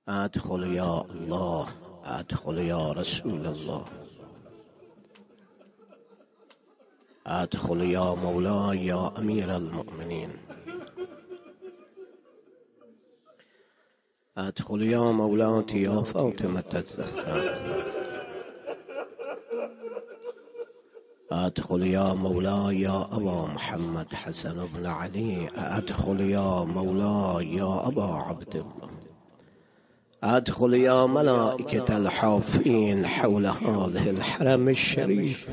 ادخل یا الله، ادخل یا رسول الله، ادخل یا مولا یا امیر المؤمنین، ادخل یا مولاتی یا فاطمة الزهرا، ادخل یا مولا یا ابا محمد حسن بن علی، ادخل یا مولا یا ابا عبدالله، ادخل یا ملائکة الحافین حول هذه الحرم الشریف،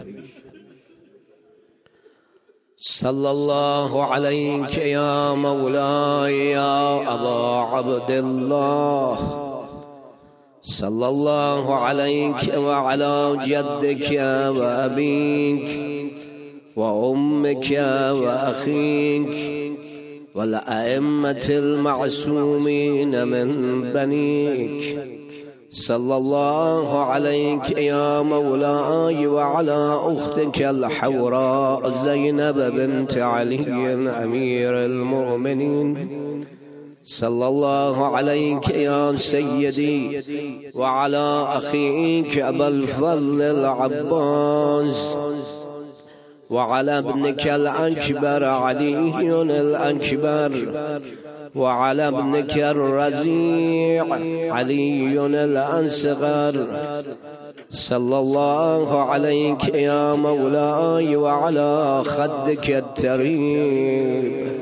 صلی الله علیک یا مولاي یا ابا عبدالله، صلی الله علیک و علی جدک و ابیک و امک و اخیک والأئمة المعصومين من بنيك، صلى الله عليك يا مولاي وعلى أختك الحوراء زينب بنت علي أمير المؤمنين، صلى الله عليك يا سيدي وعلى أخيك أبا الفضل العباس وعلى ابنك الأكبر علي الأكبر وعلى ابنك الرزيع علي الأصغر، صلى الله عليك يا مولاي وعلى خدك التريب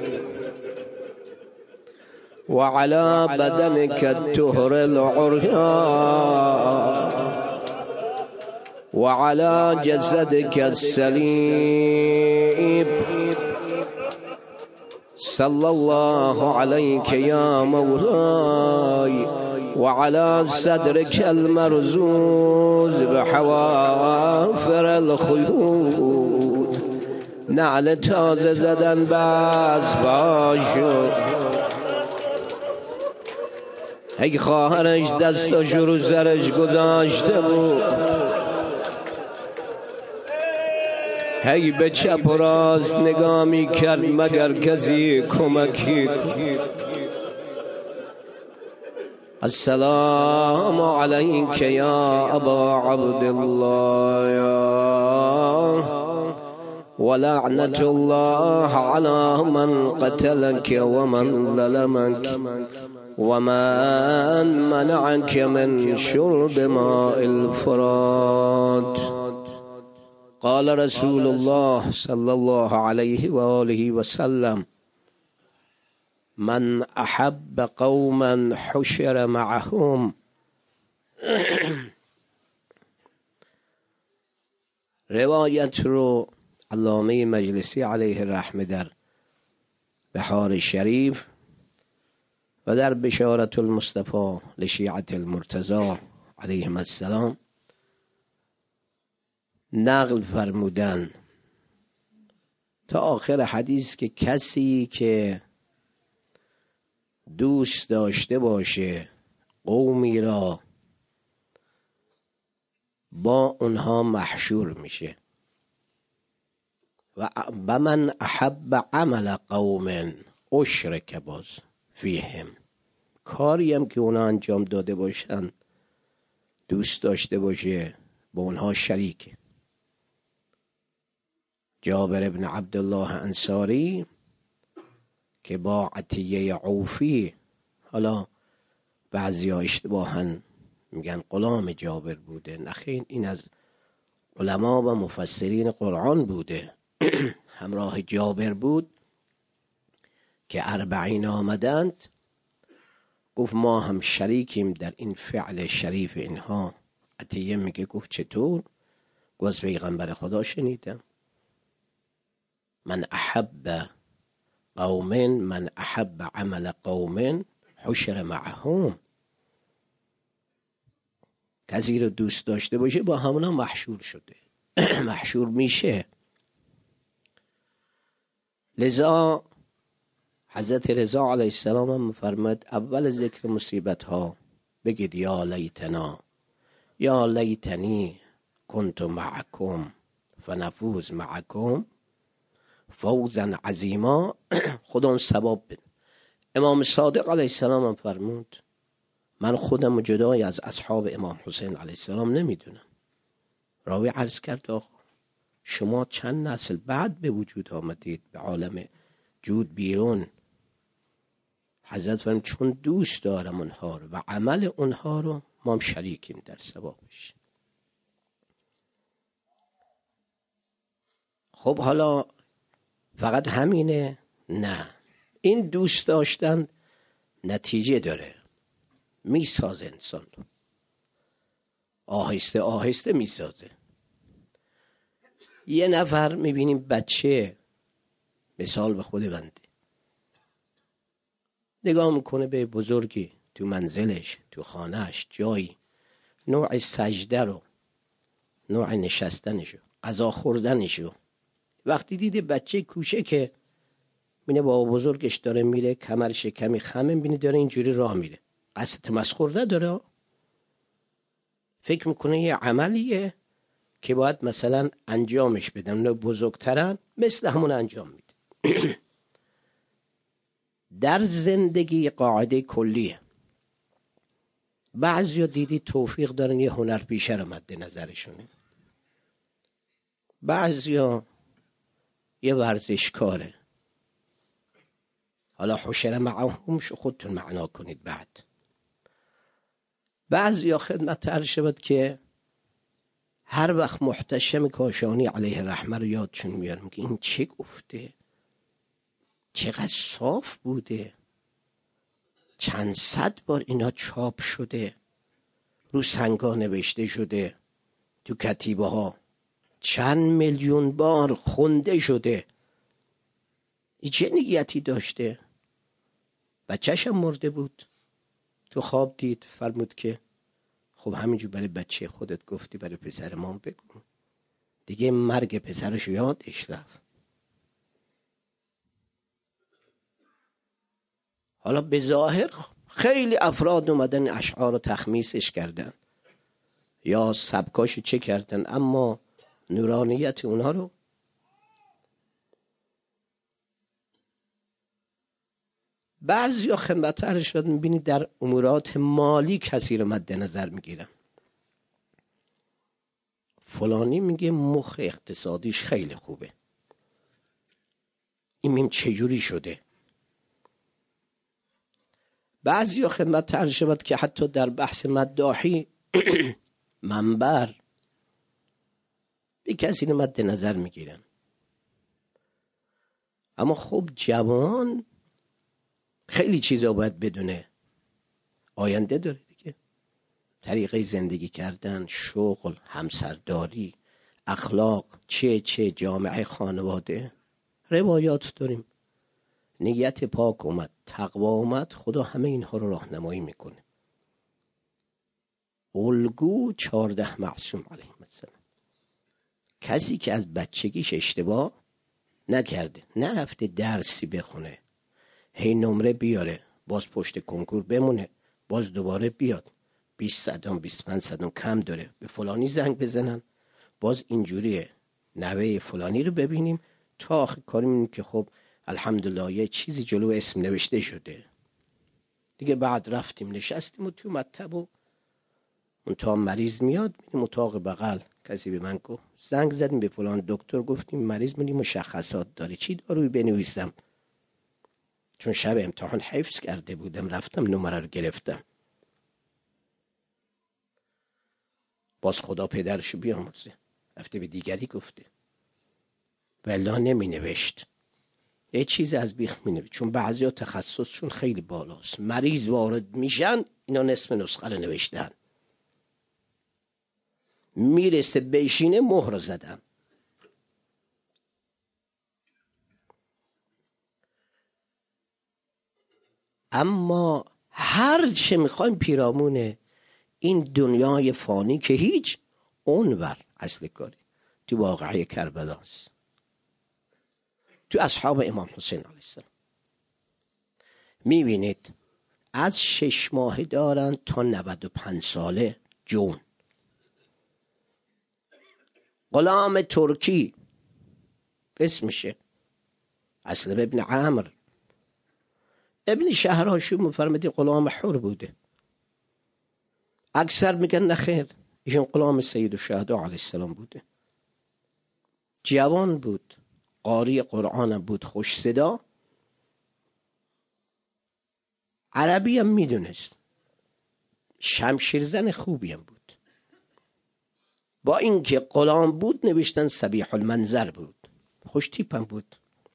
وعلى بدنك الطهر العريان وعلى جسدك السليم، صلى الله عليك يا مولاي وعلى صدرك المرزوز بحوافر الخيول، نعل تازه زدن بس باشو، ای خواهرش دستاشو رو سرش گذاشته بود، هی به چپ و راست نگاه می کرد مگر کسی کمکی کند. السلام علیک یا ابا عبدالله ولعنة الله على من قتلك ومن ظلمك ومن منعك من شرب ماء الفرات. قال رسول الله صلى الله عليه وآله وسلم: من احب قوما حشر معهم. روایت رو علامه مجلسی علیه الرحمه در بحار شریف و در بشارة المصطفى لشیعة المرتضی علیهم السلام نقل فرمودن تا آخر حدیث که کسی که دوست داشته باشه قومی را با اونها محشور میشه و من احب عمل قوم اشرک باز فیهم، کاری هم که اونا انجام داده باشن دوست داشته باشه با اونها شریکه. جابر ابن عبدالله انصاری که با عطیه عوفی، حالا بعضی ها اشتباها میگن غلام جابر بوده، نخیر این از علما و مفسرین قرآن بوده، همراه جابر بود که 40 آمدند، گفت ما هم شریکیم در این فعل شریف اینها. عطیه میگه گفت چطور؟ گفت از پیغمبر خدا شنیدم: من احب قوم من احب عمل قوم حشر معهم، کسی رو دوست داشته باشه با همونا محشور شده محشور میشه. لذا حضرت رضا علیه السلام هم فرمود اول ذکر مصیبت ها بگید یا لیتنا یا لیتنی کنت معکم فنفوز معکم فوزا عظیما، خدا اون ثواب بده. امام صادق علیه السلام هم فرمود من خودم جدای از اصحاب امام حسین علیه السلام نمیدونم. راوی عرض کرد آقا شما چند نسل بعد به وجود آمدید، به عالم جود بیرون. حضرت فرمود چون دوست دارم اونها رو و عمل اونها رو، ما هم شریکیم در ثوابش. خب حالا فقط همینه؟ نه، این دوست داشتن نتیجه داره، میسازه انسان رو، آهسته آهسته میسازه. یه نفر میبینیم بچه، مثال به خود بنده، نگاه میکنه به بزرگی تو منزلش، تو خانهش، جایی، نوع سجده رو، نوع نشستنشو، غذا خوردنشو، وقتی دیده بچه کوچکه بینه با بزرگش داره میره، کمرش کمی خمه، بینه داره اینجوری راه میره، قصد تمسخر نداره، فکر میکنه یه عملیه که باید مثلا انجامش بدن، نه بزرگترن مثل همون انجام میده. در زندگی قاعده کلیه. بعضیا دیدی توفیق دارن یه هنر پیشه رو مد نظرشونه، بعضیا یه ورزشکاره. حالا حشر معهم شو خودتون معنا کنید. بعد بعضیا خدمت عرض شود که هر وقت محتشم کاشانی علیه رحمه رو یادشون میارم که این چه گفته، چقدر صاف بوده، چند صد بار اینا چاپ شده، رو سنگا نوشته شده، تو کتیبه ها چند میلیون بار خونده شده. این چه نیتی داشته؟ بچه‌ش هم مرده بود، تو خواب دید، فرمود که خب همینجور برای بچه خودت گفتی، برای پسر ما بگو. دیگه مرگ پسرش یادش رفت. حالا به ظاهر خیلی افراد اومدن اشعار رو تخمیسش کردن یا سبکاش چه کردن، اما نورانیت اونها رو بعضی ها خدمت عرض شد میبینید در امورات مالی کسی رو مد نظر میگیرن. فلانی میگه مخ اقتصادیش خیلی خوبه، این میم چجوری شده؟ بعضی ها خدمت عرض شد که حتی در بحث مداحی منبر به کسی رو مد نظر میگیرن. اما خب جوان خیلی چیزا باید بدونه، آینده داره دیگه، طریقه زندگی کردن، شغل، همسرداری، اخلاق، چه جامعه، خانواده. روایات داریم، نیت پاک اومد، تقوا اومد، خدا همه اینها رو راهنمایی میکنه. الگو 14 معصوم علیهم السلام، کسی که از بچگیش اشتباه نکرده، نرفته درسی بخونه، هی نمره بیاره، باز پشت کنکور بمونه، باز دوباره بیاد 20 صدم 25 صدم کم داره، به فلانی زنگ بزنن، باز اینجوریه، نوه فلانی رو ببینیم تا آخر کاری می‌کنیم که خب الحمدلله یه چیزی جلو اسم نوشته شده دیگه. بعد رفتیم نشستیم و تو مطب و اون تا مریض میاد، میریم اتاق بغل، کسی به من گفت زنگ زدیم به فلان دکتر، گفتیم مریض میگه مشخصات داره، چی دارویی بنویسم؟ چون شب امتحان حفظ کرده بودم، رفتم نمره رو گرفتم. باز خدا پدرشو بیامرزه، رفته به دیگری گفته، والله نمی نوشت، یه چیز از بیخ می نوشت. چون بعضیا تخصصشون خیلی بالاست، مریض وارد میشن اینا نصف نسخه رو نوشتن، میرسه بشینه مهر زدن. اما هر چه میخوایم پیرامون این دنیای فانی که هیچ، اونور اصل کاری تو واقعه کربلاست، تو اصحاب امام حسین علیه السلام میبینید از 6 ماهه دارن تا 95 ساله جون. غلام ترکی اسمشه اسلم ابن عامر ابن شهراشون مفرمدی غلام حر بوده، اکثر میگن نخیر، ایشون غلام سید الشهدا علیه السلام بوده. جوان بود، قاری قرآن بود، خوش صدا، عربی هم میدونست، شمشیرزن خوبی هم بود. با اینکه غلام بود نوشتن صبیح المنظر بود، خوش تیپ هم بود.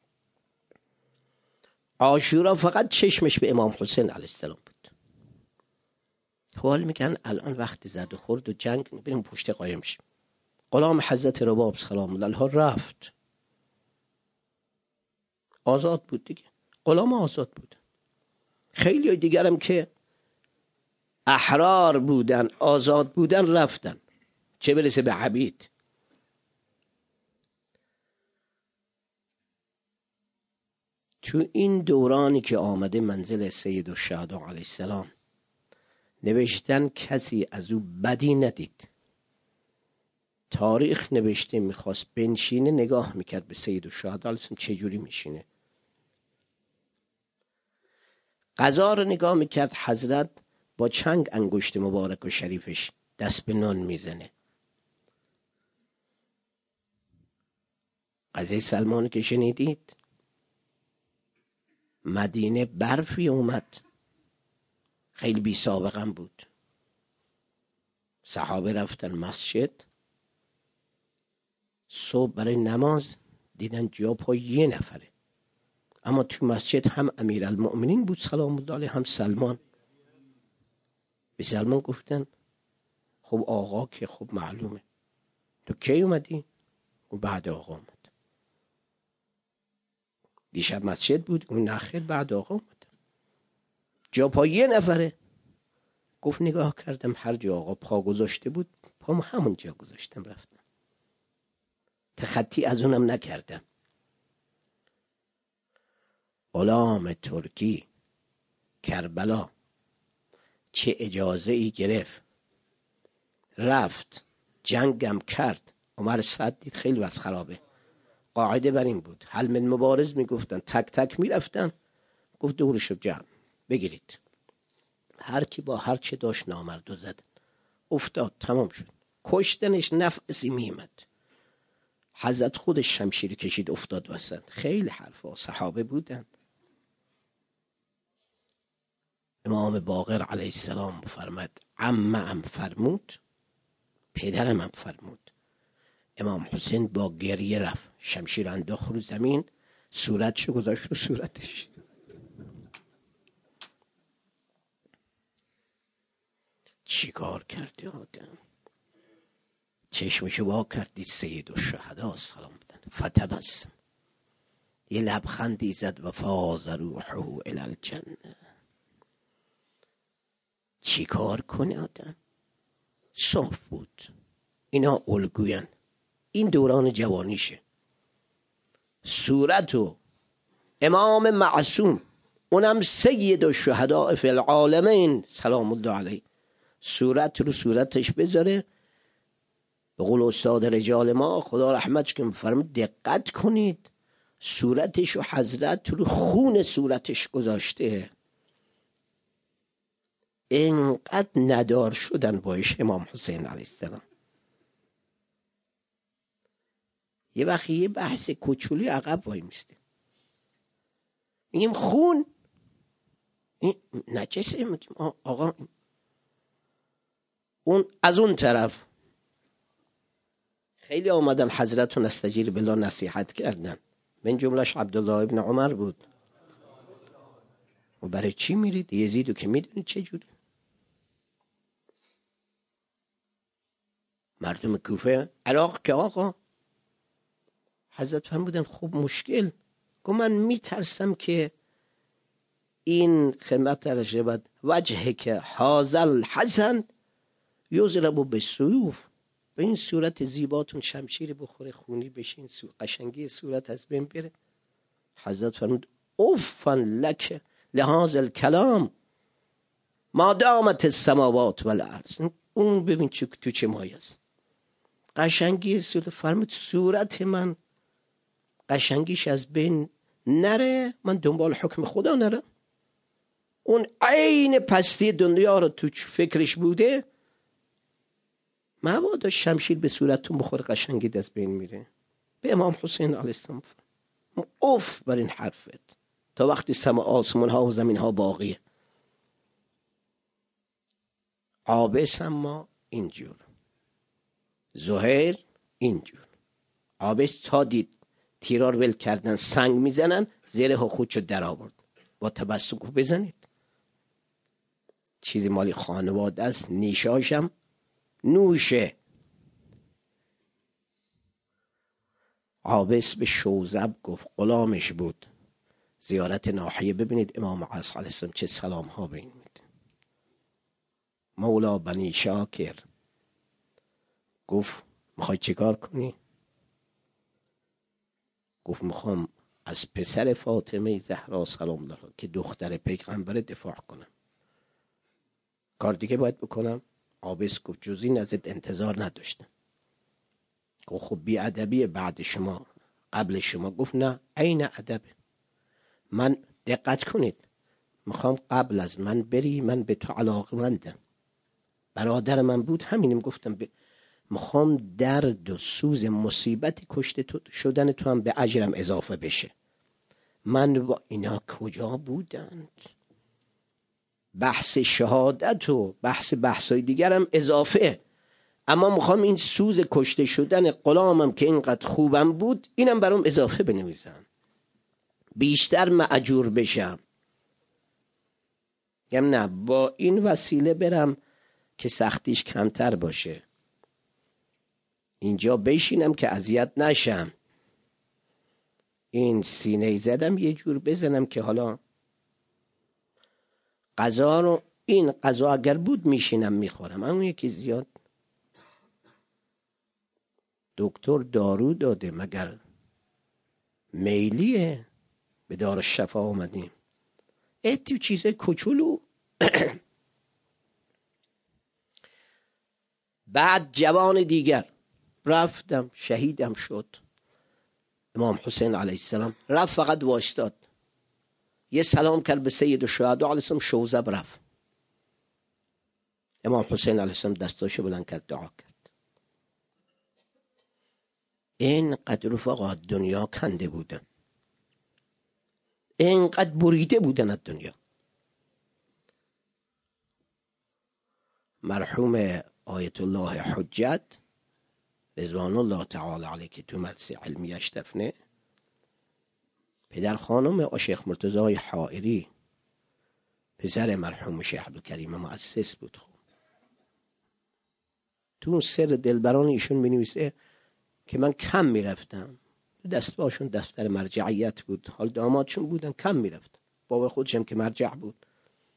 عاشورا فقط چشمش به امام حسین علیه السلام بود. حال میگن الان وقت زد و خورد و جنگ، بریم پشت قایم شیم. غلام حضرت رباب سلام الله علیه رفت، آزاد بود دیگه، غلام آزاد بود. خیلی دیگرم که احرار بودن، آزاد بودن، رفتن، چه برسه به عبید. تو این دورانی که آمده منزل سید الشهدا علیه السلام، نوشتن کسی از او بدی ندید. تاریخ نوشته میخواست بنشینه، نگاه میکرد به سید الشهدا علیه السلام چجوری میشینه. غذا رو نگاه میکرد، حضرت با چنگ انگشت مبارک و شریفش دست به نان میزنه. قضیه سلمان که شنیدید، مدینه برفی اومد، خیلی بی سابقه بود. صحابه رفتن مسجد، صبح برای نماز دیدن جا پای یه نفره، اما تو مسجد هم امیرالمؤمنین بود سلام الله علیه، هم سلمان. به سلمان گفتن خب آقا که خب معلومه، تو کی اومدی؟ و بعد آقا اومد. دیشب مسجد بود، اون نخیر بعد آقا اومد. جا پای یه نفره. گفت نگاه کردم هر جا آقا پا گذاشته بود پام همون جا گذاشتم رفتم، تخطی از اونم نکردم. غلام ترکی کربلا چه اجازه ای گرفت، رفت جنگم کرد. عمر سعد دید خیلی وضع خرابه، قاعده بر این بود حل من مبارز میگفتن، تک تک میرفتن. گفت دورشو جمع بگیرید، هر کی با هر چه داشت نامردو زدن، افتاد، تمام شد. کشتنش نفسی میمد. حضرت خودش شمشیر کشید افتاد وسط. خیلی حرفا، صحابه بودن. امام باقر علیه السلام فرمود، عمم فرمود، پدرم هم فرمود. امام حسین با گریه رفت، شمشیر انداخت رو زمین، صورتشو گذاشت رو صورتش. چی کار کردی آدم؟ چشمشو وا کردی سید الشهدا سلام بدن، فتبسم، یه لبخندی زد و فاز روحه الی الجنه. چی کار کنه آدم؟ صاف بود. اینا الگوین، این دوران جوانیشه. صورتو امام معصوم، اونم سید الشهداء فی العالمین سلام الله علیه، صورت رو صورتش بذاره. به قول استاد رجال ما خدا رحمتش کنه فرمود دقت کنید، صورتش رو حضرت رو خون صورتش گذاشته. اینقدر ندار شدن باش امام حسین علیه السلام. یه وقتی یه بحث کوچولی عقب وای میسته، میگیم خون این نجسه، میگیم آقا اون از اون طرف خیلی آمدن حضرت نستجیر بالله نصیحت کردن، من جملهش عبدالله ابن عمر بود. و برای چی میرید یزیدو که میدونید چه جوری؟ مردم کوفه عراق که آقا حضرت فرمودن خب مشکل، گفت من میترسم که این خدمت درش بود وجهه که حاضل حسن یضرب بالسیوف، به این صورت زیباتون شمشیر بخوره خونی بشین، قشنگی صورت از بین بره. حضرت فرمود اوفن لک لهذا الکلام ما دامت السماوات والارض. اون ببین تو چه مایه است، قشنگی صورت. فرمود صورت من قشنگیش از بین نره، من دنبال حکم خدا نره. اون عین پستی دنیا رو تو فکرش بوده، مبادا شمشیر به صورتتون بخوره قشنگید از بین میره. به امام حسین علیه السلام اوف بر این حرفت تا وقتی سما آسمان ها و زمین ها باقیه. عابس اما اینجور، زهیر اینجور. عابس تا دید تیرار ول کردن سنگ میزنن، زره خودشو در آورد با تبسم گفت بزنید، چیزی مالی خانواده است، نیشاشم نوشه. عابس به شوزب گفت، غلامش بود، زیارت ناحیه ببینید امام عصر علیه السلام چه سلام ها به این میده. مولا بنی شاکر گفت میخوای چیکار کنی؟ گفت میخوام از پسر فاطمه زهرا سلام الله که دختر پیغمبر دفاع کنم. کار دیگه باید بکنم؟ عابس گفت جز این ازت انتظار نداشتم. گفت خب بی ادبی بعد شما قبل شما. گفت نه، عین ادبه. من دقت کنید، میخوام قبل از من بری، من به تو علاقه‌مندم، برادر من بود، همینم گفتم میخوام درد و سوز مصیبت کشته شدن تو هم به اجرم اضافه بشه. من با اینا کجا بودند؟ بحث شهادت و بحثای دیگرم اضافه، اما میخوام این سوز کشته شدن غلامم که اینقدر خوبم بود اینم برام اضافه بنویسم، بیشتر مأجور بشم. گم نه، با این وسیله برم که سختیش کمتر باشه، اینجا بشینم که اذیت نشم. این سینه زدم یه جور بزنم که حالا غذا رو، این غذا اگر بود میشینم میخورم، اما یکی زیاد دکتر دارو داده مگر میلیه؟ به دارالشفا آمدیم اتیو چیزای کوچولو. بعد جوان دیگر رفتم، شهیدم شد امام حسین علیه السلام. رفت فقط واشتاد، یه سلام کرد به سید الشهدا علیه السلام، شوزب رفت. امام حسین علیه السلام دستاشو بلند کرد، دعا کرد. اینقدر رفقا دنیا کنده بودن، اینقدر بریده بودن از دنیا. مرحوم آیت الله حجت رضوان الله تعالی علیه که تو مدرسه علمیش دفنه، پدر خانم شیخ مرتضی حائری پسر مرحوم شیخ عبدالکریم مؤسس بود. تو اون سر دلبران ایشون می‌نویسه که من کم میرفتم، دستباشون دفتر مرجعیت بود، حال دامادشون بودن کم میرفتم، بابا خودشم که مرجع بود.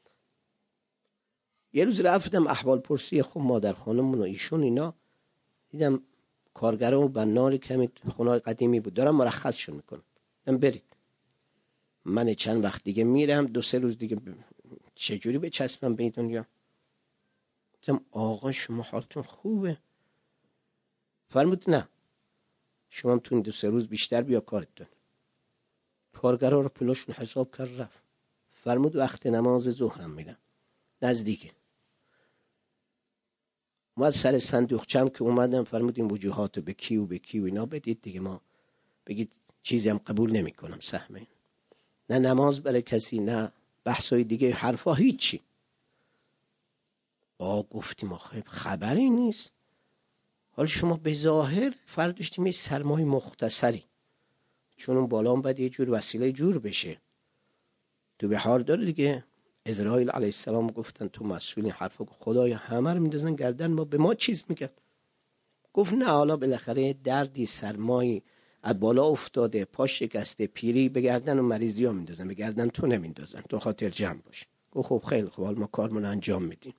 یه روز رفتم احوال پرسی خب مادر خانمون و ایشون اینا، دیدم کارگرا و بنار کمی خونه قدیمی بود، دارم مرخصشون میکنم، برید. من چند وقت دیگه میرم، 2-3 روز دیگه چجوری بچسبم به این دنیا؟ گفتم آقا شما حالتون خوبه؟ فرمود نه، شما هم تو 2-3 روز بیشتر بیا کارتون. کارگرا رو پلاشون حساب کرد رفت. فرمود وقت نماز ظهرم میرم، نزدیکه. ما سر صندوقچم که اومدم فرمود این وجوهاتو به کی و به کی و اینا بدید دیگه، ما بگید چیزی هم قبول نمی کنم سهمه، نه نماز برای کسی، نه بحثای دیگه، حرفا هیچی. گفتیم آخه خبری نیست. حالا شما به ظاهر فرض داشتیم یه سرمای مختصری، چون اون بالا هم باید یه جور وسیله جور بشه، تو بحار داره دیگه. اسرائیل علیه السلام گفتن تو مسئولین، حرفا خدای همه رو میندازن گردن ما، به ما چیز میگن. گفت نه، حالا بالاخره دردی سرمایی از بالا افتاده، پاش شکسته، پیری به گردن و مریضی ها میندازن، به گردن تو نمیندازن، تو خاطر جمع باش. گفت خب خیلی خوب، حالا ما کارمون انجام میدیم.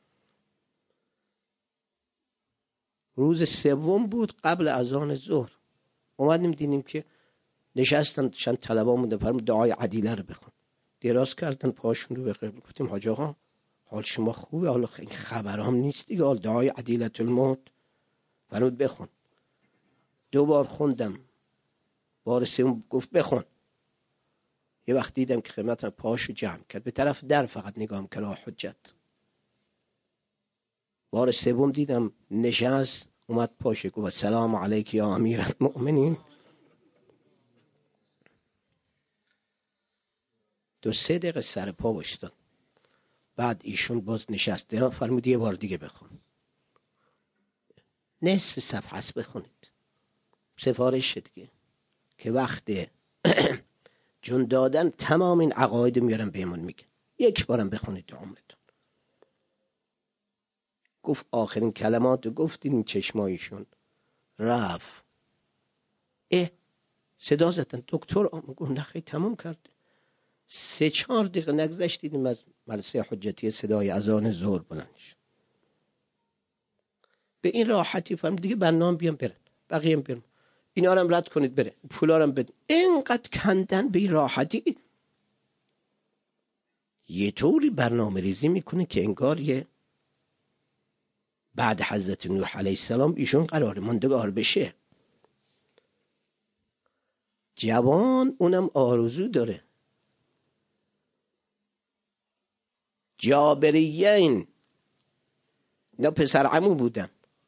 روز سوم بود قبل اذان ظهر، اومدیم دیدیم که نشستن چند طلبه مونده، فرمود دعای عدیله رو بخون. دراز کردن پاشون رو به قبله. گفتیم حاج آقا حال شما خوبه؟ حالا این خبرام نیست دیگه، حال دعای عدیلة الموت. فرمود بخون. 2 بار خوندم، بار سوم گفت بخون. یه وقت دیدم که خدمت پاشو جمع کرد، به طرف در فقط نگام کرد حجت. بار سوم دیدم نشست، اومد پاشه گفت سلام علیک یا امیرالمؤمنین. 2-3 دقیقه سر پا وایستاد. بعد ایشون باز نشست، درا فرمود یه بار دیگه بخون. نصف صفحه است بخونید. سفارش دیگه که وقت جون دادن تمام این عقاید میارم بهمون میگه. یک بارم بخونید تو عمرتون. گفت آخرین کلمات گفتید، این چشمایشون رفت. صدا زدن دکتر گفت نخی تمام کرد. 3-4 دقیقه نگذشت دیدیم از مدرسه حجتی صدای اذان ظهر بلند شد. به این راحتی فرمود دیگه برنامه بیام برن، بقیه هم برن، اینا رو هم رد کنید بره، پولا رو هم بدید. اینقدر کندن به این راحتی. یه طوری برنامه ریزی میکنه که انگار یه بعد حضرت نوح علیه السلام ایشون قرار ماندگار بشه. جوان اونم آرزو داره. جابریین اینا پسر عمو بودن،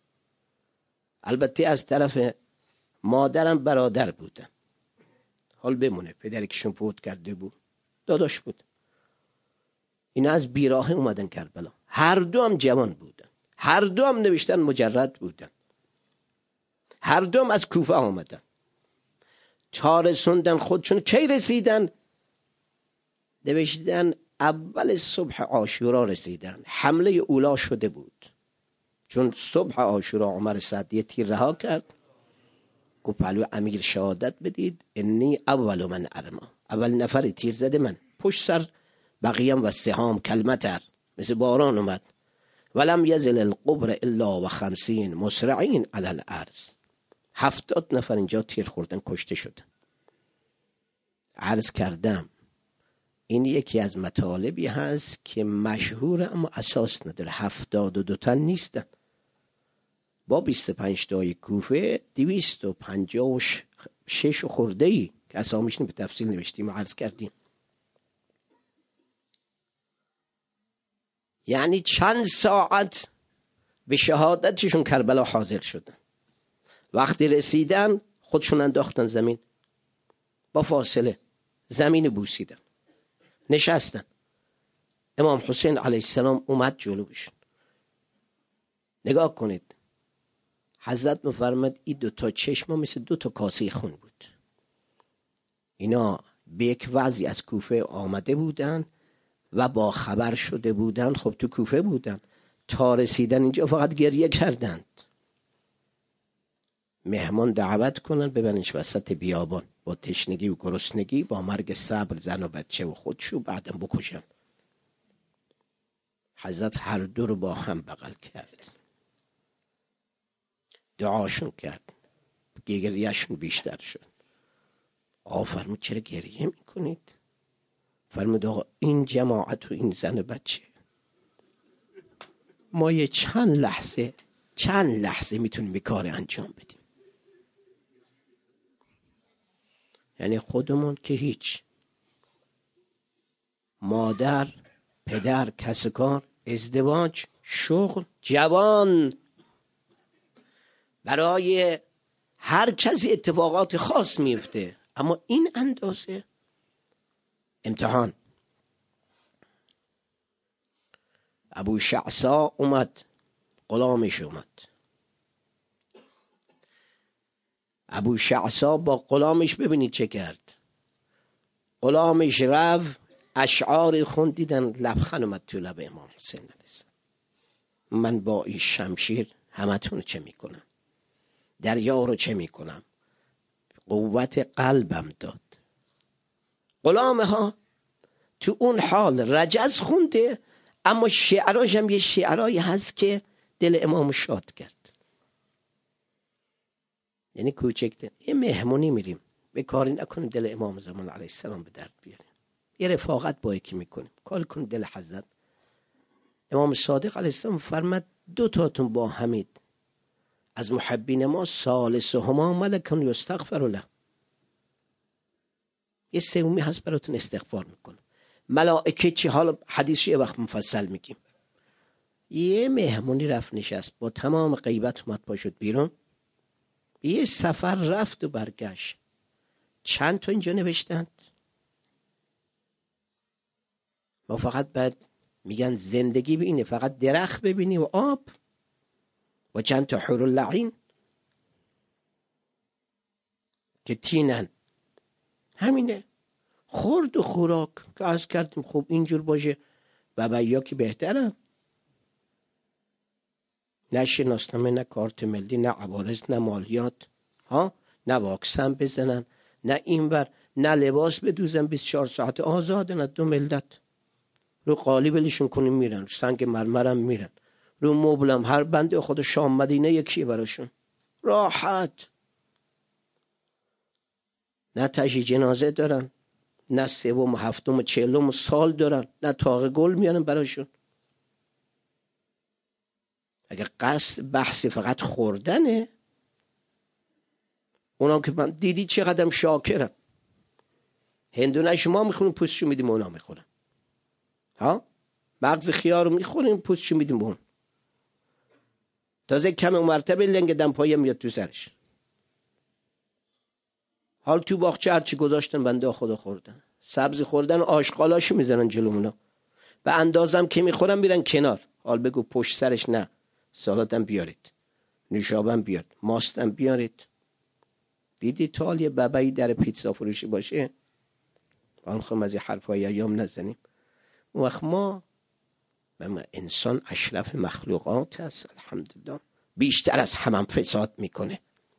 البته از طرف مادرم برادر بودن. حال بمونه پدری که شون فوت کرده بود داداش بود. اینا از بیراه اومدن کربلا، هر دو هم جوان بودن، هر دو هم نوشتن مجرد بودن، هر دو هم از کوفه آمدن. تا رسوندن خودشون کی رسیدن؟ نوشتن اول صبح عاشورا رسیدن. حمله اولا شده بود، چون صبح عاشورا عمر سعدی تیر رها کرد، گفت پهلو امیر شهادت بدید انی اول من ارما، اول نفر تیر زده من. پشت سر بقیم و سهام کلمتر مثل باران اومد. ولم یزل القبر الا و 50 مسرعین علی الارض. 70 نفر اینجا تیر خوردن، کشته شدن. عرض کردم این یکی از مطالبی هست که مشهور اما اساس نداره. 72 تن نیستن. با 25 تای کوفه 256 خورده ای که اسامیش به تفصیل نوشتیم و عرض کردیم. یعنی چند ساعت به شهادتشون کربلا حاضر شدن. وقتی رسیدن خودشون انداختن زمین، با فاصله زمین بوسیدن، نشستن. امام حسین علیه السلام اومد جلوشون. نگاه کنید، حضرت مفرمد این 2 چشم مثل 2 کاسه خون بود. اینا به یک وضعی از کوفه آمده بودن و با خبر شده بودن. خب تو کوفه بودن، تا رسیدن اینجا فقط گریه کردند. مهمان دعوت کنن ببرنش وسط بیابان، با تشنگی و گرسنگی، با مرگ صبر زن و بچه و خودشو بعدم بکشن. حضرت هر دو رو با هم بغل کرد، دعاشون کرد، گریهشون بیشتر شد. آقا فرمود چرا گریه میکنید؟ فرمود آقا این جماعت و این زن و بچه ما یه چند لحظه میتونیم به کار انجام بدیم. یعنی خودمون که هیچ، مادر، پدر، کس کار، ازدواج، شغل، جوان، برای هر کسی اتفاقات خاص میفته، اما این اندازه امتحان. ابو شعثا اومد، غلامش اومد. ابو شعثا با غلامش ببینید چه کرد. غلامش رفت اشعار خوند، دیدن لبخند اومد تو لب امام حسین علیه السلام. من با این شمشیر همتون چه میکنم؟ دریا رو چه میکنم؟ قوت قلبم داد. غلامه ها تو اون حال رجز خونده، اما شعراش هم یه شعرایی هست که دل امام شاد کرد. یعنی کوچکتر یه مهمونی میریم، به کاری نکنیم دل امام زمان علیه السلام به درد بیاریم. یه رفاقت با یکی میکنیم، کار کنیم دل حضرت. امام صادق علیه السلام فرمد 2 تاتون با همید از محبین ما، ثالثهما ملک یستغفر له. یه سومی هست براتون استغفار میکنه. ملائکه چی؟ حالا حدیث یه وقت مفصل میگیم. یه مهمونی رفت نشست، با تمام غیبت اومد پا شد بیرون. یه سفر رفت و برگشت. چند تا اینجا نوشتند. ما فقط بعد میگن زندگی بینه، فقط درخت ببینی و آب و چند تا حور اللعین که تینن. همینه. خورد و خوراک که عرض کردیم خوب اینجور باشه ببایا که بهترن. نه شناسنامه، نه کارت ملی، نه عوارض، نه مالیات، نه واکسن بزنن، نه اینور، نه لباس بدوزن 24 ساعت آزادن از دو ملت. رو قالیبلشون کنیم میرن، سنگ مرمرم میرن، رو مبلم هر بنده خود شام مدینه یکی براشون راحت. نه تجهیز جنازه دارن، نه سوم و هفتم و چهلم سال دارن، نه تاق گل میارن براشون. اگر قصد بحث فقط خوردنه، اونام که من دیدی چقدر شاکرم. هندونه شما میخوریم پوستشو میدیم اونا میخورن. مغز خیار رو میخوریم پوستشو میدیم اون. تازه کم مرتبه لنگ دمپایی میاد تو سرش. حال تو باغچه هرچی گذاشتن بنده خدا خوردن. سبز خوردن آشغالاشو میزنن جلومونا. به اندازم که میخورن میرن کنار. حال بگو پشت سرش نه. سالاتم بیارید، نوشابم بیارید، ماستم بیارید. دیدی تا یه ببایی در پیتزا فروشی باشه؟ حال خواهم از این حرفای ایام نزنیم. اون وقت ما انسان اشرف مخلوقات هست الحمدلله، بیشتر از همم فساد میکنه.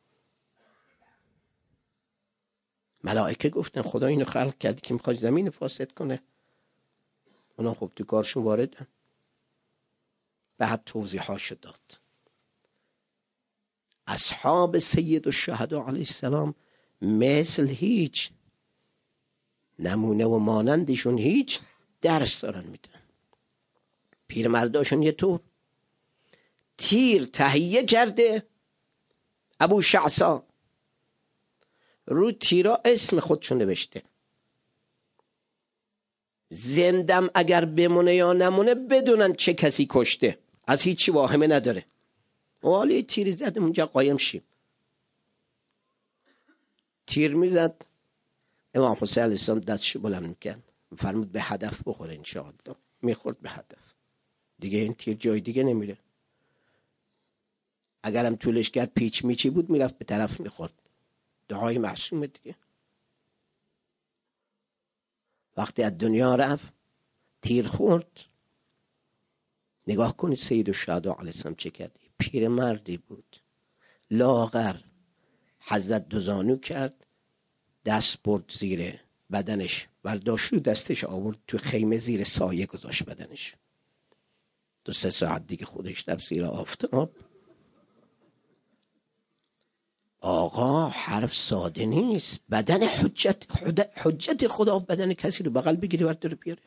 ملائکه گفتن خدا اینو خلق کردی که میخواد زمین فاسد کنه. اونا خب تو کارشون واردن. بعد توضیحاشو داد. اصحاب سید الشهدا علیه السلام مثل هیچ نمونه و مانندشون هیچ درس دارن میدن. پیرمرداشون یه طور تیر تهیه کرده ابو شعثا، رو تیرا اسم خودشون نوشته. زندم اگر بمونه یا نمونه بدونن چه کسی کشته، از هیچی واهمه نداره. حالی تیری زد اونجا قایم شیم. تیر میزد، امام حسین علیه السلام دستشو بلند میکرد، فرمود به هدف بخوره انشاءالله. میخورد به هدف، دیگه این تیر جای دیگه نمیره. اگرم طولش کرد پیچ میچی بود میرفت به طرف میخورد. دعای معصومه دیگه. وقتی از دنیا رفت تیر خورد. نگاه کنید سید الشهدا علیه السلام چه کرد. پیر مردی بود لاغر، حضرت دوزانو کرد، دست برد زیر بدنش، برداشت رو دستش آورد تو خیمه زیر سایه گذاشت بدنش. 2-3 ساعت دیگه خودش رفت زیر آفتاب. آقا حرف ساده نیست. بدن حجت خدا بدن کسی رو بغل بگیری برداره بیاره.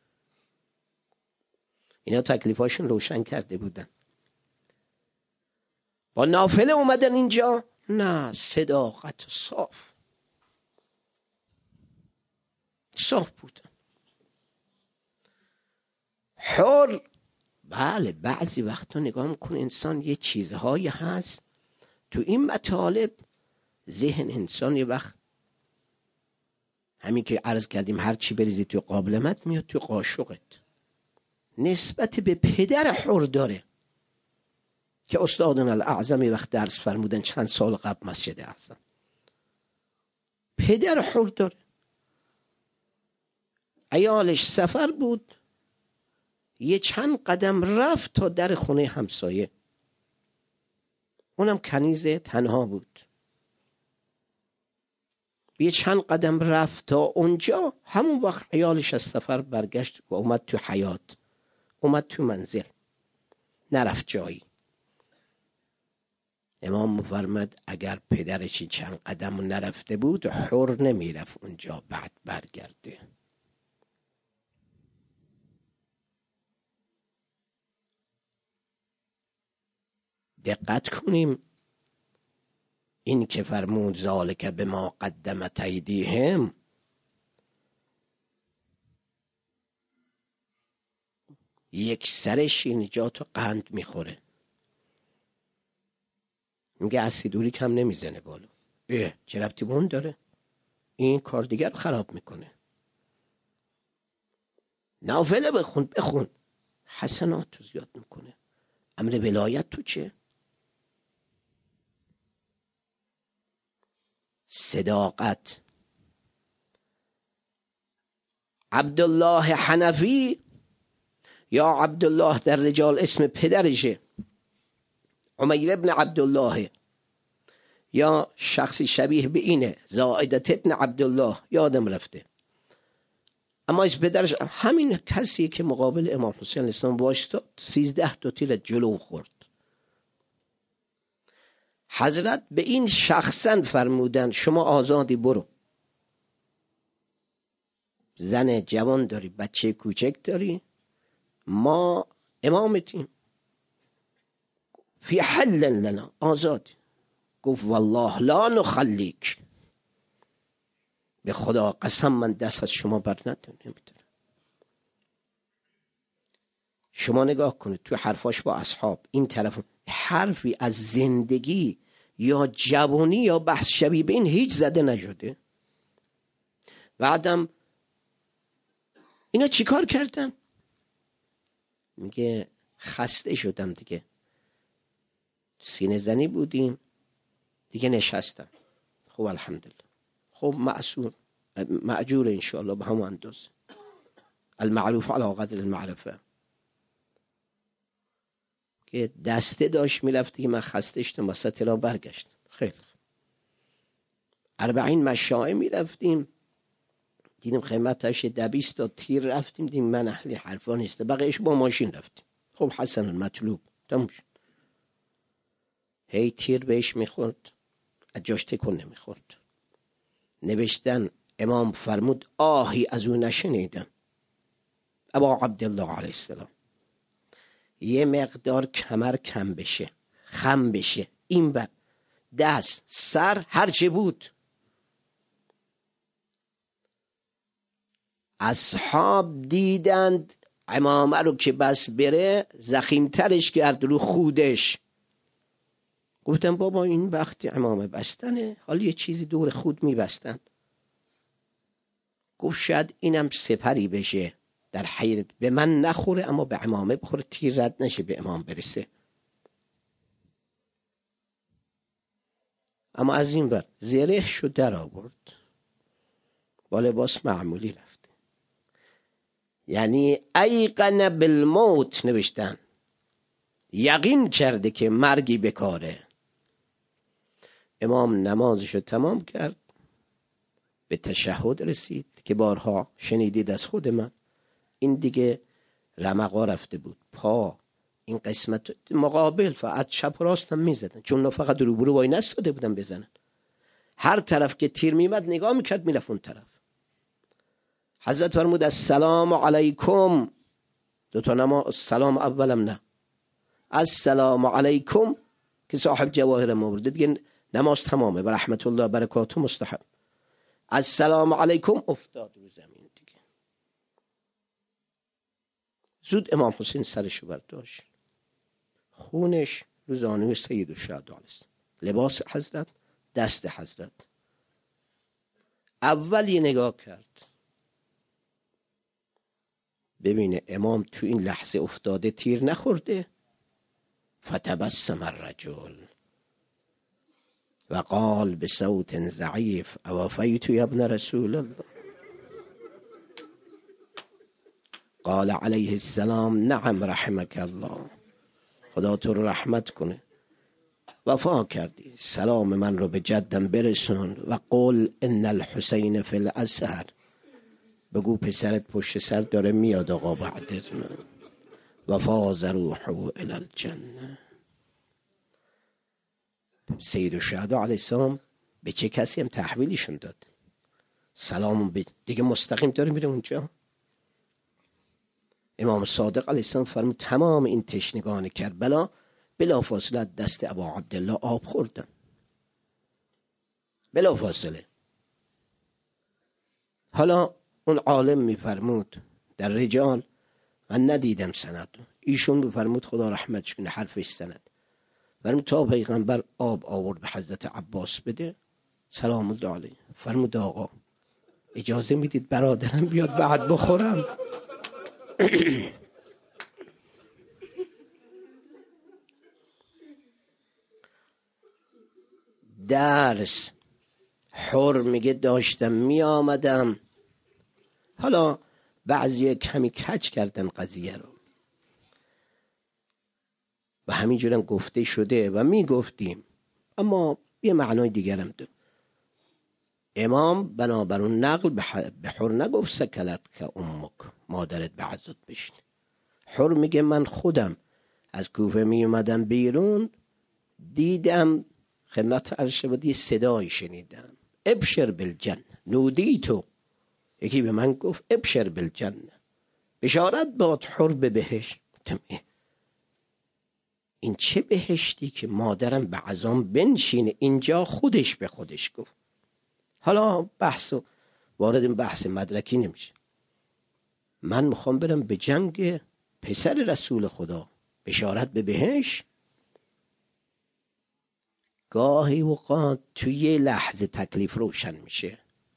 اینا تکلیفاشون روشن کرده بودن. با نافله اومدن اینجا؟ نه، صداقت صاف بودن. حر، بله بعضی وقتا نگاه میکنه انسان یه چیزهایی هست تو این مطالب ذهن انسان یه وقت همین که عرض کردیم هر چی بریزی تو قابلمت میاد تو قاشقت. نسبت به پدر حر داره که استادنا الاعظم وقت درس فرمودن چند سال قبل مسجد اعظم. پدر حر داره. عیالش سفر بود، یه چند قدم رفت تا در خونه همسایه. اونم کنیز تنها بود. یه چند قدم رفت تا اونجا، همون وقت عیالش از سفر برگشت و اومد تو حیات، اومد تو منزل، نرفت جایی. امام مفرمد اگر پدرش چند قدم نرفته بود حر نمیرفت اونجا بعد برگرده. دقت کنیم. این که فرمود ذالک بما قدمت ایدیهم، یک سر شیرینیجات و قند میخوره، میگه اسیدوری کم نمیزنه بالا. چه ربطی به اون داره؟ این کار دیگر خراب میکنه. نافله بخون حسنات تو زیاد میکنه. امر ولایت تو چه؟ صداقت. عبدالله حنفی یا عبدالله در رجال اسم پدرشه، عمیر ابن عبدالله یا شخصی شبیه به اینه، زائدت ابن عبدالله، یادم رفته، اما از پدرش همین کسی که مقابل امام حسین علیه السلام وایستاد 13 تیر جلو خورد. حضرت به این شخصا فرمودن شما آزادی برو، زن جوان داری، بچه کوچک داری، ما امامتیم، فی حل لنا، آزادی. گفت والله لا نخلیک، به خدا قسم من دست از شما بر نمیدارم. شما نگاه کنید تو حرفاش با اصحاب، این طرف حرفی از زندگی یا جوانی یا بحث شبیه به این هیچ زده نشده. بعدم اینا چیکار کردن؟ میگه خسته شدم دیگه، سینه زنی بودیم دیگه، نشستم. خب الحمدلله، خب مأجور انشاءالله به همون اندازه، المعروف علی قدر المعرفه. که دسته داشت میرفت که من خسته شدم وسط را برگشتم. خیلی 40 مشاعه میرفتیم، دیدیم قیمتش 200 تا تیر، رفتیم دیدیم من اهل حرفا نیست، بقیهش با ماشین رفتیم. خب حسن مطلوب تموم شد. هی تیر بهش میخورد، از جاش تکون نمیخورد. نوشتن امام فرمود آهی از او نشنیدم. ابا عبدالله علیه السلام یه مقدار کمر کم بشه، خم بشه، این بر دست سر هرچه بود، اصحاب دیدند امامه رو که بس بره زخیمترش کرد رو خودش. گفتم بابا این وقتی امامه بستنه، حالا یه چیزی دور خود میبستن. گفت شاید اینم سپری بشه در حیرت، به من نخوره اما به امامه بخوره، تیر رد نشه به امام برسه. اما از این ور زره شو در آورد، با لباس معمولی رفت. یعنی ایقن بالموت، نوشتن یقین کرده که مرگی بکاره. امام نمازشو تمام کرد، به تشهد رسید که بارها شنیدید از خود من، این دیگه رمقا رفته بود، پا این قسمت مقابل فقط چپ و راست هم میزدن، چون فقط روبرو وای نستاده بودن بزنن. هر طرف که تیر میمد نگاه میکرد میرفت اون طرف. حضرت فرمود السلام علیکم، دوتا نماز سلام اولم نه، السلام علیکم که صاحب جواهر مورد دیگه نماز تمامه و رحمت الله برکاته مستحب. السلام علیکم افتاد رو زمین دیگه. زود امام حسین سرشو برداشت، خونش رو زانوی سید الشهدا است، لباس حضرت، دست حضرت. اول یه نگاه کرد ببینه امام تو این لحظه افتاده تیر نخورده. فتبسم الرجل و قال بصوت ضعیف اوفیت یا ابن رسول الله. قال علیه السلام نعم رحمك الله، خدا تو رو رحمت کنه، وفا کردی، سلام من رو به جدم برسون. و قل ان الحسین فی الاثر، بگو پسرت پشت سر داره میاد آقا بعد از من. وفاز روحه الی الجنه. سید الشهدا علیه السلام به چه کسی هم تحویلشون داد؟ سلام دیگه مستقیم داره میره اونجا. امام صادق علیه السلام فرمود تمام این تشنگان کربلا بلا فاصله دست ابا عبدالله آب خوردن، بلا فاصله. حالا اون عالم میفرمود در رجال من ندیدم سند. ایشون بفرمود خدا رحمتش کنه حرفش سند. فرمود تا پیغمبر آب آورد به حضرت عباس بده سلام الله علیه، فرمود آقا اجازه میدید برادرم بیاد بعد بخورم؟ درس حر میگه داشتم می آمدم. حالا بعضی کمی کج کردن قضیه رو و همینجورم گفته شده و می گفتیم، اما یه معنای دیگرم داره. امام بنابر اون نقل به حر نگفت سکلت که امک، مادرت به عزت بشین. حر میگه من خودم از کوفه می اومدم بیرون، دیدم خدمت عرض شد یه صدایی شنیدم ابشر بالجنه نودیتو، یکی به من گفت ابشر بالجنه، بشارت باد حر به بهشت. این چه بهشتی که مادرم به عزام بنشینه؟ اینجا خودش به خودش گفت. حالا وارد این بحث مدرکی نمیشه. من میخوام برم به جنگ پسر رسول خدا، بشارت به بهشت. گاهی اوقات توی یه لحظه تکلیف روشن میشه،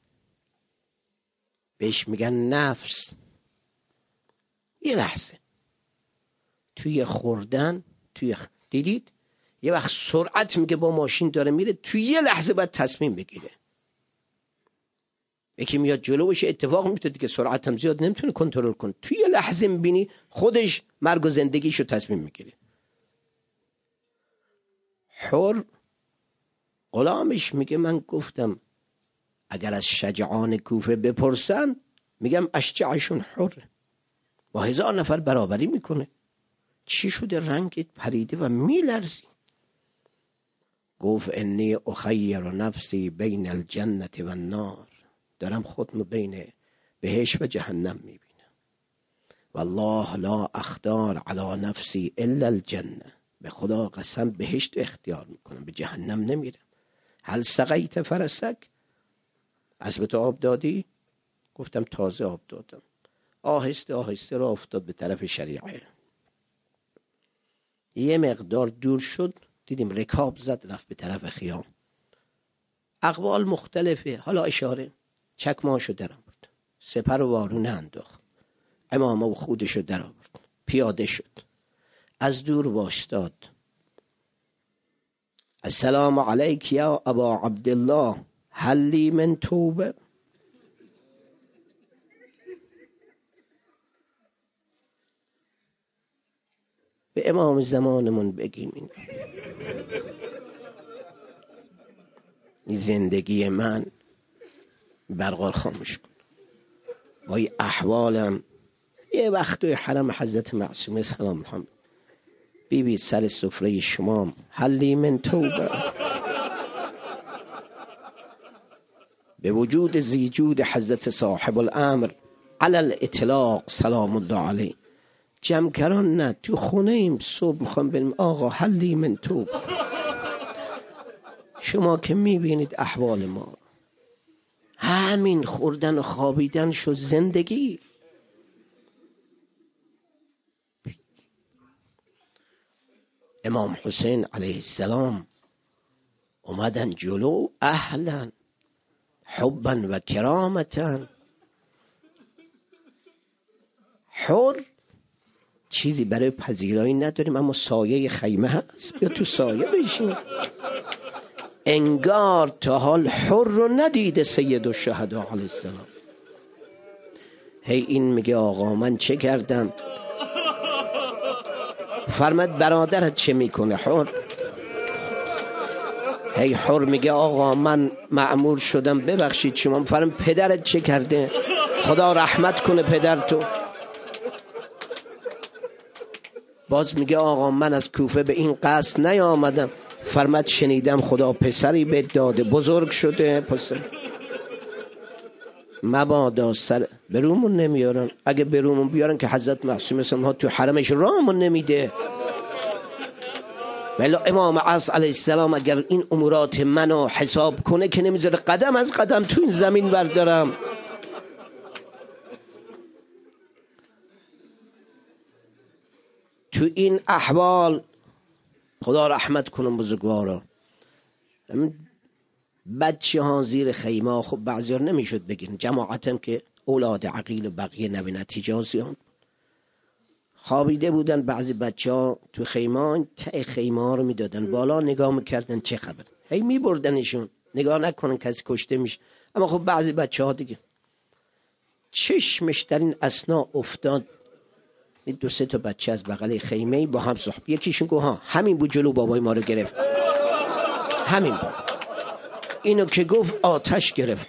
بهش میگن نفس. یه لحظه توی خوردن، دیدید یه وقت سرعت میگه با ماشین داره میره، توی یه لحظه باید تصمیم بگیره. یکی میاد جلوش اتفاق میفته دیگه، سرعت هم زیاد نمیتونه کنترل کنه، توی یه لحظه میبینی خودش مرگ و زندگیشو تصمیم میگیره. حر غلامش میگه من گفتم اگر از شجعان کوفه بپرسن میگم اشجعشون حر، با 1000 نفر برابری میکنه. چی شده رنگت پریده و میلرزی؟ گفت انی اخیر نفسی بین الجنة و النار، دارم خودمو بین بهشت و جهنم میبینم. والله لا اختار علی نفسی الا الجنه، به خدا قسم بهشت اختیار میکنم، به جهنم نمیرم. هل سقیت فرسک، اسب تو آب دادی؟ گفتم تازه آب دادم. آهسته آهسته را افتاد به طرف شریعه. یه مقدار دور شد دیدیم رکاب زد رفت به طرف خیام. اقوال مختلفه، حالا اشاره. چکماشو در آورد، سپر و وارونه انداخت، امامه و خودشو در آورد، پیاده شد، از دور واشتاد. السلام علیک یا ابا عبدالله هل لی من توبه. به امام زمانمون بگیم این زندگی من برقار خاموش کن. با این احوالم یه وقت حرم حضرت معصومه سلام محمد بی سر سفره شما هل لی من توبه، به وجود زیجود حضرت صاحب الامر علی الاطلاق سلام الله علیه. جمکران نه، تو خونه ایم صبح میخوام بریم آقا هل لی من توبه. شما که میبینید احوال ما، همین خوردن و خوابیدن شد زندگی. امام حسین علیه السلام اومدن جلو، اهلا حبا و کرامتا. حر چیزی برای پذیرایی نداریم، اما سایه خیمه هست، بیا تو سایه بشین. انگار تا حال حر رو ندیده سید الشهدا علیه السلام. هی این میگه آقا من چه کردم؟ فرمد برادرت چه میکنه حر؟ هی حر میگه آقا من مأمور شدم ببخشید شما. فرم پدرت چه کرده؟ خدا رحمت کنه پدرتو. باز میگه آقا من از کوفه به این قصد نیامدم. فرمد شنیدم خدا پسری به داده بزرگ شده، پسر مبادا سر برومون نمیارن. اگه برومون بیارن که حضرت معصومه ها تو حرمش رامون نمیده. ولی امام عصر علیه السلام اگر این امورات منو حساب کنه که نمیذاره قدم از قدم تو این زمین بردارم. تو این احوال خدا رحمت کنم بزرگوارا، بچه ها زیر خیمه، خب بعضی ها نمیشد بگین، جماعتم که اولاد عقیل و بقیه نبی نتیجه هستیان خوابیده بودن. بعضی بچه ها تو خیمه ته خیمه ها رو میدادن بالا، نگاه میکردن چه خبر، هی میبردنشون نگاه نکنن کسی کشته میشه. اما خب بعضی بچه ها دیگه چشمش در این اثنا افتاد، 2-3 تا بچه از بغل خیمه با هم صحبت، یکیشون گفت ها همین بود جلو بابای ما رو گرفت، همین بود. اینو که گفت آتش گرفت،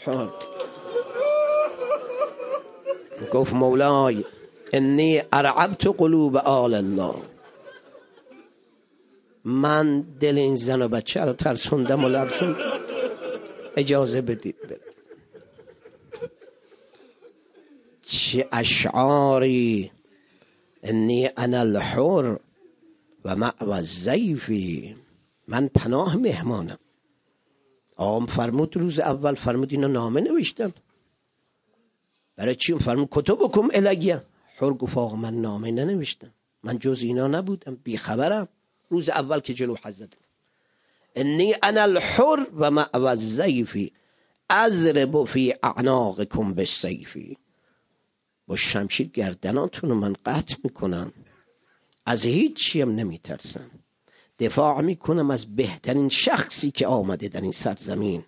گفت مولای انی ارعبت قلوب آل الله، من دل این زن و بچه رو ترسوندم و لرزوندم، اجازه بدید برم. چه اشعاری، انی انا الحر و مأوى الضیفی، من پناه مهمانم. آقام فرمود روز اول فرمود اینا نامه نوشتم. برای چی؟ فرمود کتبکم الیه. حر گفت آقا من نامه ننوشتم، من جز اینا نبودم، بیخبرم. روز اول که جلو حضرت انی انا الحر و مأوى الضیفی اضرب فی اعناقکم بالسیف، با شمشیر گردناتون رو من قطع میکنم، از هیچ چیم نمیترسم، دفاع میکنم از بهترین شخصی که آمده در این سرزمین،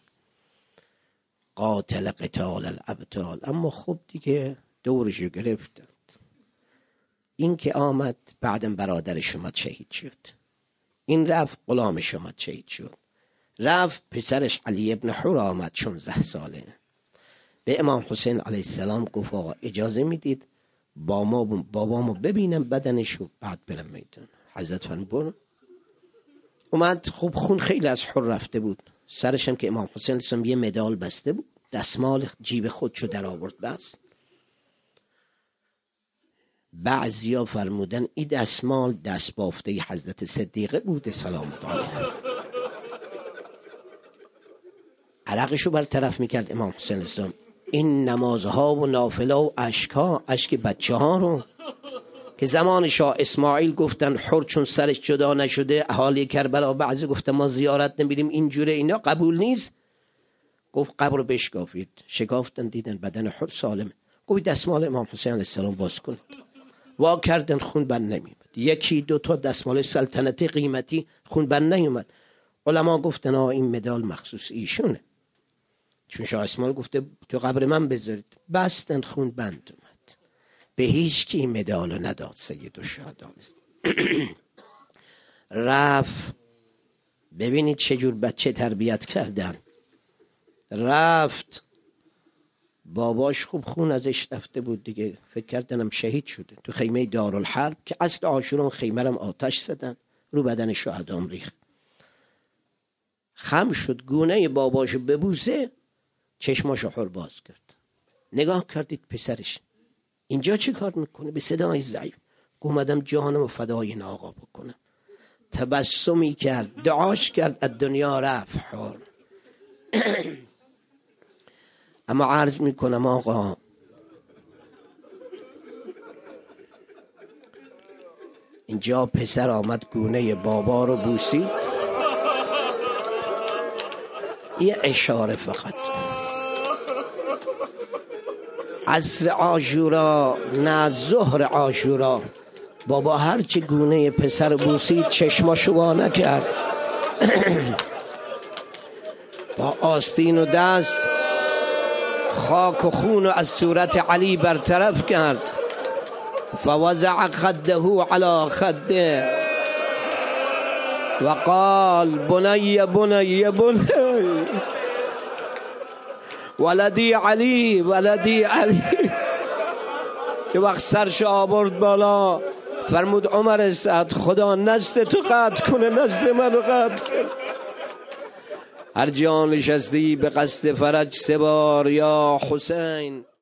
قاتل قتال الابطال. اما خب دیگه دورشو گرفتند. این که آمد بعدم برادرش اومد شهید شد، این رفت غلامش اومد شهید شد، رفت پسرش علی ابن حر آمد 16 ساله. به امام حسین علیه السلام گفت آقا اجازه میدید بابامو ببینم بدنشو بعد برم میدان. حضرت فرمود برو. اومد، خب خون خیلی از حر رفته بود، سرشم که امام حسین علیه السلام یه مدال بسته بود، دستمال جیب خودشو در آورد بس. بعضیا فرمودن این دستمال دست بافته حضرت صدیقه بوده سلام الله علیها. عرقشو برطرف میکرد امام حسین علیه السلام. این نمازها و نافله و اشک بچه ها رو که زمان شاه اسماعیل گفتن حر چون سرش جدا نشده، اهالی کربلا بعضی گفتن ما زیارت نمیریم، اینجوره اینا قبول نیست. گفت قبر رو بشکافید، شکافتن دیدن بدن حر سالمه. گفت دستمال امام حسین علیه السلام باز کن، وا کردن خون بند نمیومد، 1-2 تا دستمال سلطنتی قیمتی خون بند نیومد. علما گفتن این مدال مخصوص ایشونه، چون شاه اسماعیل گفته تو قبر من بذارید، بستن خون بند اومد. به هیچ کی این مدالو نداد سید الشهدا. رفت، ببینید چجور بچه تربیت کردن. رفت باباش خوب خون ازش رفته بود دیگه، فکر کردنم شهید شده تو خیمه دارالحرب که اصل عاشورا خیمرم آتش زدن، رو بدن شهدام ریخت. خم شد گونه باباشو ببوسه، چشماشو حر باز کرد، نگاه کردید پسرش اینجا چه کار میکنه؟ به صدای ضعیف اومدم جانم فدای این آقا بکنم. تبسمی کرد، دعاش کرد، از دنیا رفت حر. اما عرض میکنم آقا اینجا پسر آمد گونه بابا رو بوسید، یه اشاره فقط. عصر عاشورا نه ظهر عاشورا، بابا هرچی گونه پسر بوسید چشماشو وا نکرد، با آستین و دست خاک و خون از صورت علی برطرف کرد. فوضع خده على خده و قال بنی بنی بنی ولدی علی ولدی علی. یه وقت سرش آورد بالا، فرمود عمر سعد خدا نزد تو قطع کنه، نزد منو قطع کنه. هر جا نشستی به قصد فرج 3 بار یا حسین.